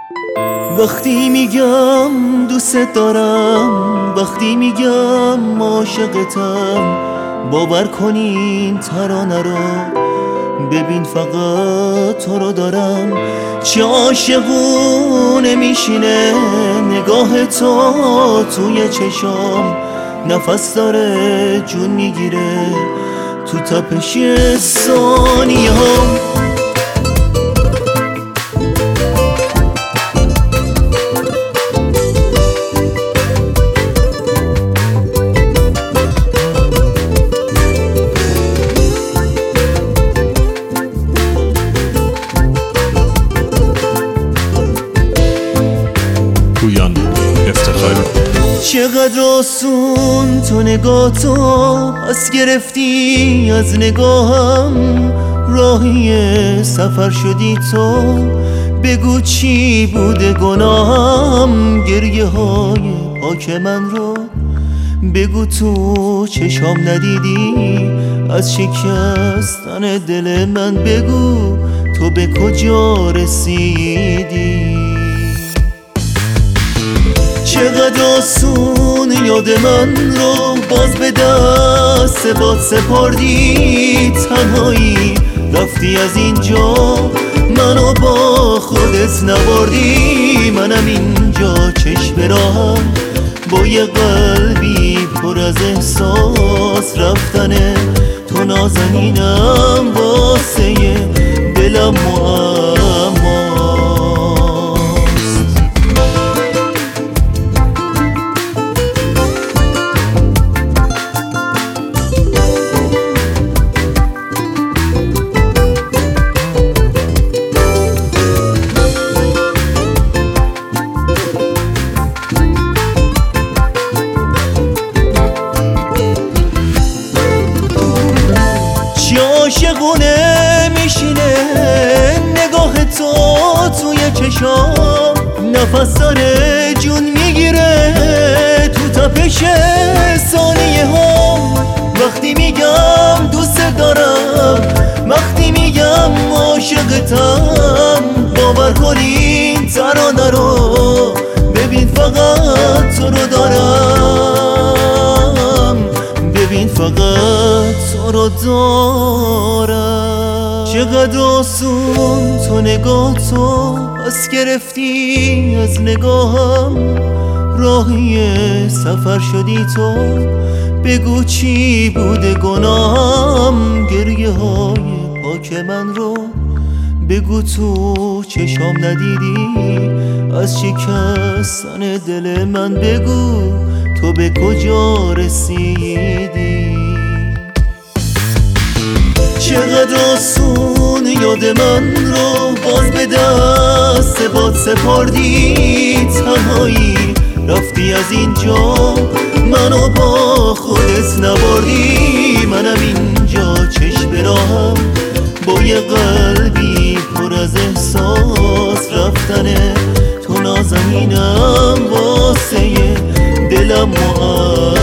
وقتی میگم دوست دارم، وقتی میگم عاشقتم، باور کنین ترانه رو ببین فقط تو رو دارم. چه عاشقونه میشینه نگاه تو توی چشام، نفس داره جون میگیره تو تپش ثانیه ها. پویان افتخاری. چقدر آسون تو نگاه تو پس گرفتی از نگاهم، راهی سفر شدی تو بگو چی بوده گناهم. گریه های پاک من رو بگو تو چشام ندیدی، از شکستن دل من بگو تو به کجا رسیدی. چقدر آسون یاد من رو باز به دست باد سپردی، تنهایی رفتی از اینجا منو با خودت نبردی. منم اینجا چشم راهم با یه قلبی پر از احساس، رفتن تو نازنینم واسه دلم معماست. عاشقونه میشینه نگاه تو توی چشام، نفس داره جون میگیره تو تپش ثانیه ها. وقتی میگم دوست دارم، وقتی میگم عاشقتم، باور کنین ترانه رو ببین فقط تو رو دارم، ببین فقط تو رو دارم. چقدر آسون تو نگاه تو پس گرفتی از نگاهم، راهی سفر شدی تو بگو چی بوده گناهم. گریه های پاک من رو بگو تو چشام ندیدی، از شکستن دل من بگو تو به کجا رسیدی. چقدر آسون یاد من رو باز به دست باد سپردی، تنهایی رفتی از اینجا منو با خودت نبردی. منم اینجا چشم راهم با یه قلبی پر از احساس، رفتن تو نازنینم واسه دلم